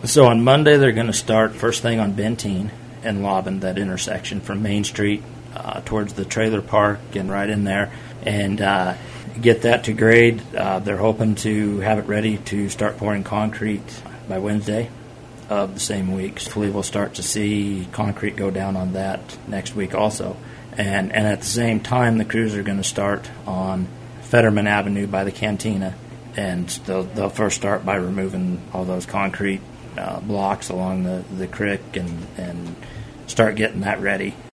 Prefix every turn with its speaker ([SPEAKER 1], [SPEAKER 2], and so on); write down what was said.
[SPEAKER 1] So on Monday, they're going to start first thing on Benteen and Lobbin, that intersection from Main Street towards the trailer park and right in there, and get that to grade. They're hoping to have it ready to start pouring concrete by Wednesday of the same week. Hopefully we'll start to see concrete go down on that next week also. And at the same time, the crews are going to start on Fetterman Avenue by the Cantina, and they'll first start by removing all those concrete blocks along the creek and start getting that ready.